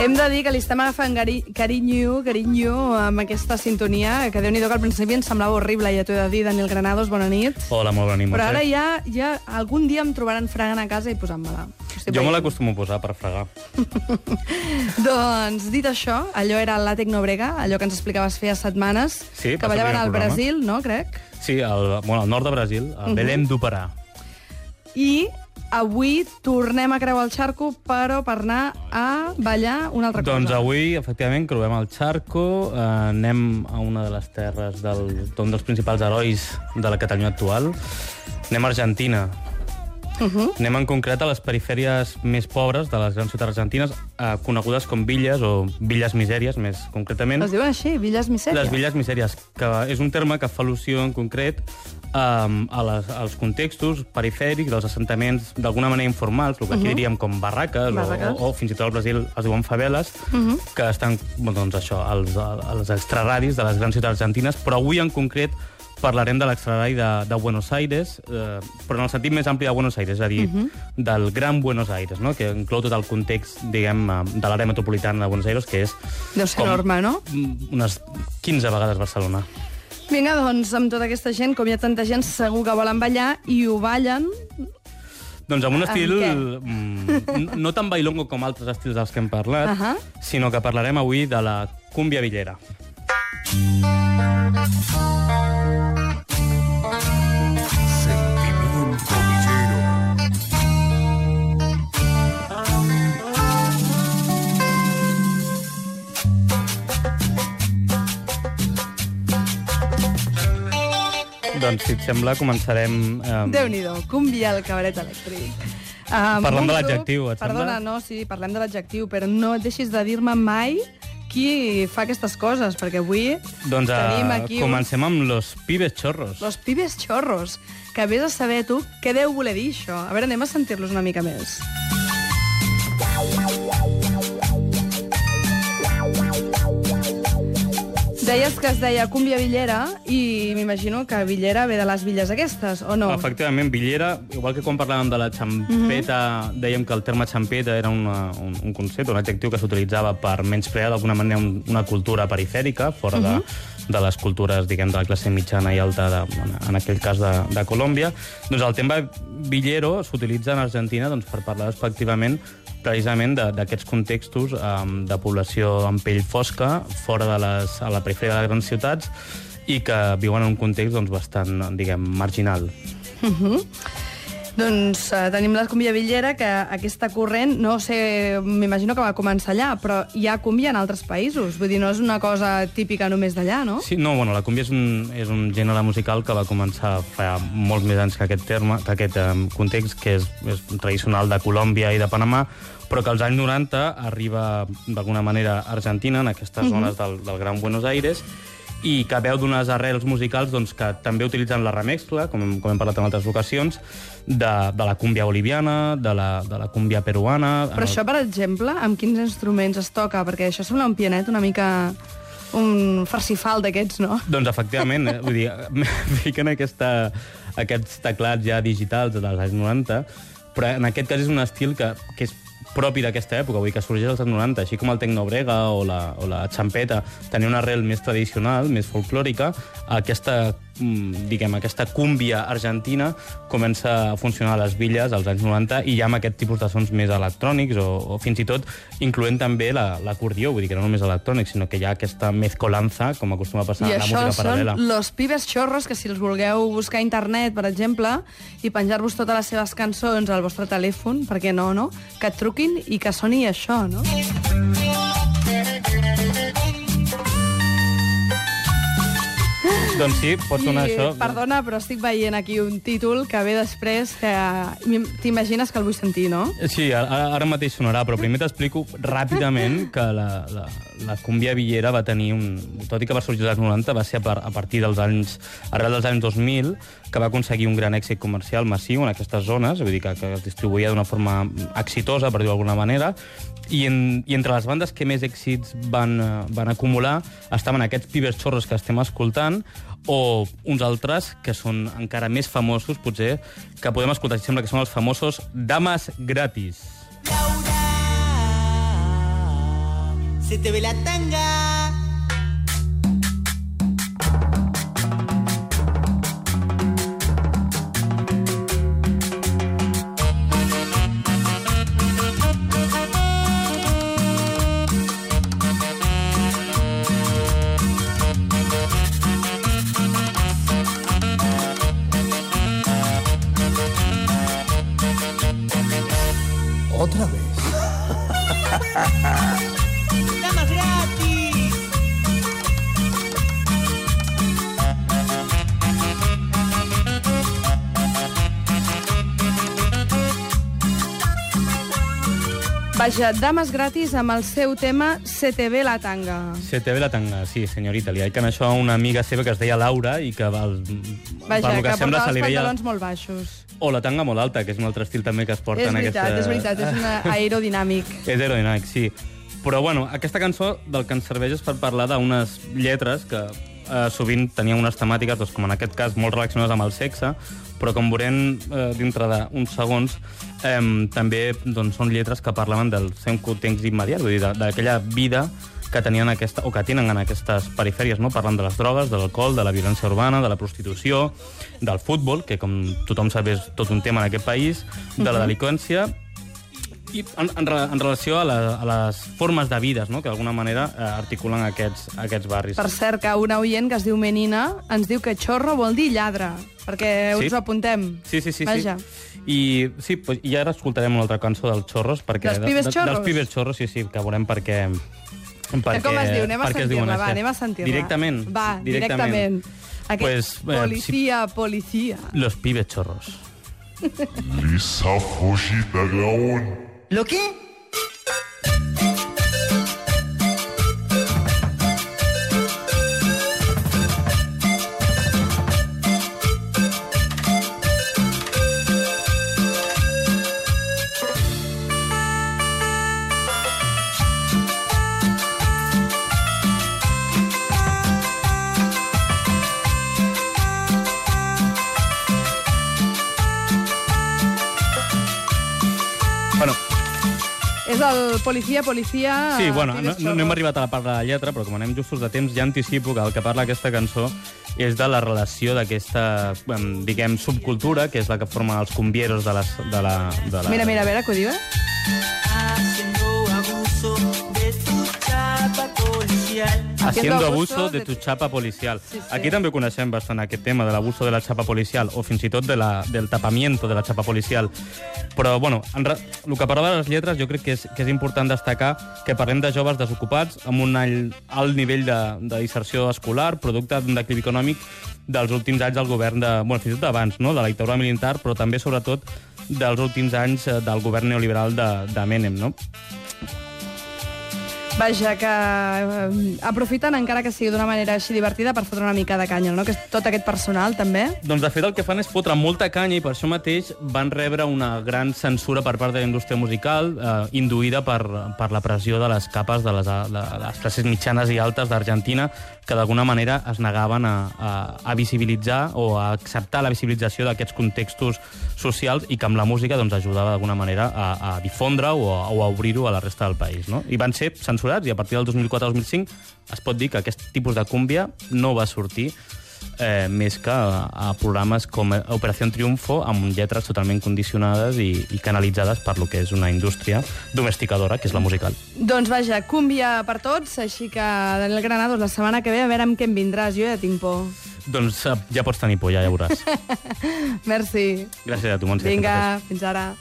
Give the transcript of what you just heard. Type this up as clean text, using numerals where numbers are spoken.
Hem de dir que li estem agafant carinyo amb aquesta sintonia, que Déu-n'hi-do que al principi ens semblava horrible, ja t'ho he de dir. Daniel Granados, bona nit. Hola, molt bona nit, Però Montse. ara ja algun dia em trobaran fregant a casa i posant-me-la. Jo me l'acostumo a posar per fregar. Doncs, dit això, allò era la Tecnobrega, allò que ens explicaves feia setmanes, Sí, que va ser el ballaven primer al programa. Brasil, no, crec? Sí, al nord de Brasil, al Belém do Pará. I avui tornem a creuar el xarco, però per anar a ballar una altra cosa. Doncs avui, efectivament, creuem el Charco, anem a una de les terres d'un dels principals herois de la Catalunya actual. Anem a Argentina. Anem en concret a les perifèries més pobres de les grans ciutats argentines, conegudes com villes o villes misèries, més concretament. Es diuen així, Villes Misèries? Les villes misèries, que és un terme que fa al·lusió en concret als contextos perifèrics dels assentaments d'alguna manera informals, el que aquí diríem com barraques. O fins i tot al Brasil es diuen faveles, que estan, doncs això, als extrarradis de les grans ciutats argentines, però avui en concret parlarem de l'extraradi de Buenos Aires, però en el sentit més ampli de Buenos Aires, és a dir, del Gran Buenos Aires, no? Que inclou tot el context, diguem, de l'àrea metropolitana de Buenos Aires, que és... Deu ser enorme, no? Unes 15 vegades Barcelona. Vinga, doncs, amb tota aquesta gent, com hi ha tanta gent, segur que volen ballar, i ho ballen... Doncs amb un estil no tan bailongo com altres estils dels que hem parlat, sinó que parlarem avui de la cúmbia villera. Sentimiento villero. Doncs, si et sembla, començarem... Déu-n'hi-do, cúmbia al cabaret elèctric. Parlem de l'adjectiu, et sembla? Perdona, no, sí, parlem de l'adjectiu, però no et deixis de dir-me mai qui fa aquestes coses, perquè avui tenim aquí... Comencem amb los pibes chorros. Los pibes chorros, que vés a saber tu què deu voler dir això. A veure, anem a sentir-los una mica més. Deies que es deia cúmbia villera i m'imagino que villera ve de les villes aquestes, o no? Efectivament, villera, igual que quan parlàvem de la xampeta, dèiem que el terme xampeta era un concepte, un adjectiu que s'utilitzava per menysprear d'alguna manera una cultura perifèrica, fora de les cultures, diguem, de la classe mitjana i alta, en aquell cas de Colòmbia. Doncs el terme villero s'utilitza en Argentina per parlar despectivament precisament d'aquests contextos de població amb pell fosca, fora a la perifèria de les grans ciutats, i que viuen en un context bastant, diguem, marginal. Doncs tenim la cúmbia villera, que aquesta corrent, no sé, m'imagino que va començar allà, però hi ha cúmbia en altres països. Vull dir, no és una cosa típica només d'allà, no? Sí, no, bueno, la cúmbia és un gènere musical que va començar fa molts més anys que aquest terme, que aquest context, que és tradicional de Colòmbia i de Panamà, però que als anys 90 arriba d'alguna manera a Argentina, en aquestes zones del Gran Buenos Aires, i que veu d'unes arrels musicals que també utilitzen la remescla, com hem parlat en altres ocasions, de la cúmbia boliviana, de la cúmbia peruana... Però això, per exemple, amb quins instruments es toca? Perquè això sembla un pianet una mica... un farcifal d'aquests, no? Doncs, efectivament, vull dir, fiquen aquests teclats ja digitals dels anys 90, però en aquest cas és un estil que és propi d'aquesta època, vull dir que sorgeix als anys 90, així com el tecnobrega o la xampeta tenia una arrel més tradicional, més folclòrica, aquesta cúmbia argentina comença a funcionar a les villes als anys 90 i ja amb aquest tipus de sons més electrònics o fins i tot incloent també l'acordió, vull dir que no només electrònic, sinó que hi ha aquesta mezcolanza, com acostuma a passar en la música paral·lela. I això són los pibes chorros, que si els vulgueu buscar a internet, per exemple, i penjar-vos totes les seves cançons al vostre telèfon, perquè no? Que et truquin i que soni això, no? Doncs sí, pot sonar això. Perdona, però estic veient aquí un títol que ve després que t'imagines que el vull sentir, no? Sí, ara mateix sonarà, però primer t'explico ràpidament que la cúmbia villera va tenir tot i que va sorgir als anys 90, va ser a partir arrel dels anys 2000, que va aconseguir un gran èxit comercial massiu en aquestes zones, vull dir que es distribuïa d'una forma exitosa, per dir-ho d'alguna manera, i entre les bandes que més èxits van acumular estaven aquests pibes chorros que estem escoltant, o uns altres que són encara més famosos, potser, que podem escoltar, si sembla que són els famosos Damas Gratis. se te ve la tanga. Otra vez. ¡Damas gratis! Vaja, dames gratis amb el seu tema Se te ve la tanga. Se te ve la tanga, sí, senyorita. Li dediquen això a una amiga seva que es deia Laura i que, per Vaja, lo que que sembla, portava se li els veia... pantalons molt baixos. O la tanga molt alta, que és un altre estil també que es porta en aquesta... És veritat, és un aerodinàmic. És aerodinàmic, sí. Però, bueno, aquesta cançó del que ens serveix és per parlar d'unes lletres que sovint tenien unes temàtiques, doncs, com en aquest cas, molt relacionades amb el sexe, però com veurem dintre d'uns segons, també doncs, són lletres que parlaven del seu context immediat, vull dir, d'aquella vida que tenien o que tenen en aquestes perifèries, no? Parlant de les drogues, de l'alcohol, de la violència urbana, de la prostitució, del futbol, que com tothom sap és tot un tema en aquest país, de la delinqüència, i en relació a les formes de vides, no? Que d'alguna manera articulen aquests barris. Per cert, que una oient que es diu Menina ens diu que xorro vol dir lladre, perquè Sí. us ho apuntem. Sí. Vaja. I sí, pues, i ara escoltarem una altra cançó dels xorros. Perquè, Dels pibes xorros? Dels pibes xorros, sí, que veurem per què... Que com es diu? Anem a per què es diuen sentir-la, va, així. anem a sentir-la. Directament. Va, directament. Pues, Policía. Los pibes chorros. Lisa Fujita Gaon. ¿Lo qué? Bueno, És el policia... sí, bueno, pibes no hem xorros. arribat a la part de la lletra, però com anem justos de temps, ja anticipo que el que parla aquesta cançó és de la relació d'aquesta, diguem, subcultura, que és la que formen els cumbieros de la... Mira, a veure, què ho diu, Haciendo abuso de tu chapa policial. Haciendo abuso de tu xapa policial. Sí. Aquí també coneixem bastant aquest tema de l'abuso de la xapa policial, o fins i tot del tapamiento de la xapa policial. Però, bueno, el que parlava de les lletres jo crec que és important destacar que parlem de joves desocupats amb un alt nivell de disserció escolar, producte d'un declivi econòmic dels últims anys del govern fins i tot abans, no? De la dictadura militar, però també, sobretot, dels últims anys del govern neoliberal de Menem, no? Vaja, que aprofiten, encara que sigui d'una manera així divertida, per fotre una mica de canya, no? Que és tot aquest personal, també. Doncs, de fet, el que fan és fotre molta canya i per això mateix van rebre una gran censura per part de la indústria musical, induïda per la pressió de les capes de les classes mitjanes i altes d'Argentina, que d'alguna manera es negaven a visibilitzar o a acceptar la visibilització d'aquests contextos socials i que amb la música doncs, ajudava d'alguna manera a difondre o a obrir-ho a la resta del país, no? I van ser censurats i a partir del 2004-2005 es pot dir que aquest tipus de cúmbia no va sortir més que a programes com Operació Triunfo, amb lletres totalment condicionades i canalitzades per lo que és una indústria domesticadora, que és la musical. Doncs vaja, cúmbia per tots, així que Daniel Granados, la setmana que ve, a veure amb què em vindràs. Jo ja tinc por. Doncs ja pots tenir por, ja veuràs. Merci. Gràcies a tu, Montse. Vinga, fins ara.